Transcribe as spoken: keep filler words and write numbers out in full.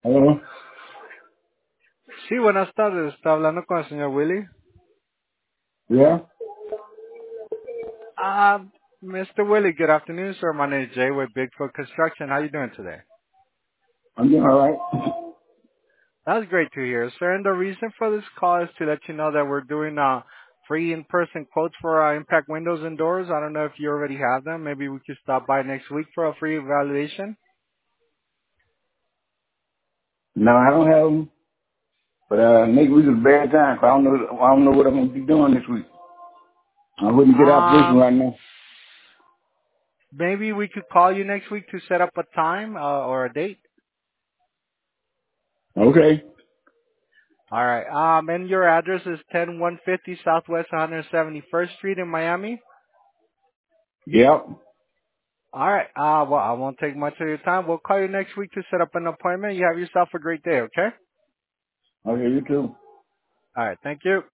Hello? Sí, buenas tardes. Está hablando con el señor Willie. Yeah? Uh, mister Willie, good afternoon, sir. My name is Jay with Bigfoot Construction. How you doing today? I'm doing all right. That's great to hear, sir. And the reason for this call is to let you know that we're doing uh, free in-person quotes for uh, impact windows and doors. I don't know if you already have them. Maybe we could stop by next week for a free evaluation. No, I don't have them. But uh, next week is a bad time. 'Cause I don't know. I don't know what I'm gonna be doing this week. I wouldn't get out of position Um, right now. maybe we could call you next week to set up a time uh, or a date. Okay. All right. Um, and your address is ten one fifty Southwest one hundred seventy-first Street in Miami. Yep. All right. Uh, well, I won't take much of your time. We'll call you next week to set up an appointment. You have yourself a great day, okay? Okay. You too. All right. Thank you.